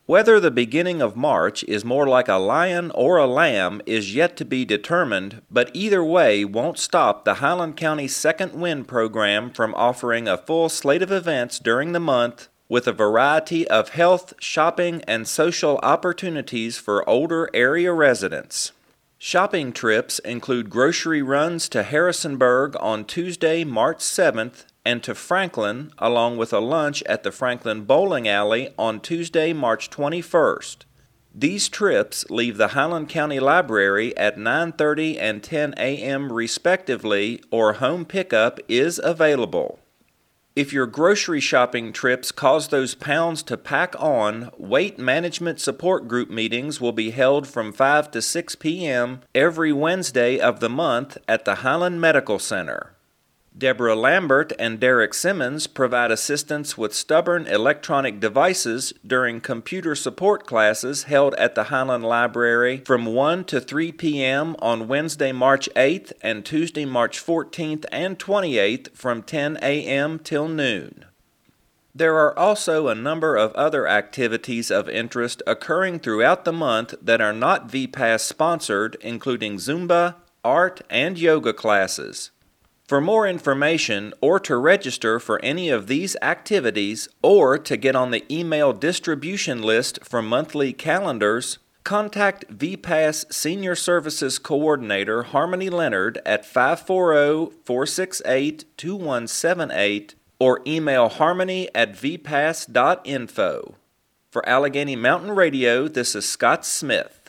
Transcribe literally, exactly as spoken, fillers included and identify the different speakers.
Speaker 1: Whether the beginning of March is more like a lion or a lamb is yet to be determined, but either way won't stop the Highland County Second Wind program from offering a full slate of events during the month with a variety of health, shopping, and social opportunities for older area residents. Shopping trips include grocery runs to Harrisonburg on Tuesday, March seventh, and to Franklin, along with a lunch at the Franklin Bowling Alley on Tuesday, March twenty-first. These trips leave the Highland County Library at nine thirty and ten a.m. respectively, or home pickup is available. If your grocery shopping trips cause those pounds to pack on, weight management support group meetings will be held from five to six p.m. every Wednesday of the month at the Highland Medical Center. Deborah Lambert and Derek Simmons provide assistance with stubborn electronic devices during computer support classes held at the Highland Library from one to three p.m. on Wednesday, March eighth and Tuesday, March fourteenth and twenty-eighth from ten a.m. till noon. There are also a number of other activities of interest occurring throughout the month that are not V PASS sponsored, including Zumba, art, and yoga classes. For more information or to register for any of these activities or to get on the email distribution list for monthly calendars, contact V PASS Senior Services Coordinator Harmony Leonard at five four zero, four six eight, two one seven eight or email harmony at v pass dot info. For Allegheny Mountain Radio, this is Scott Smith.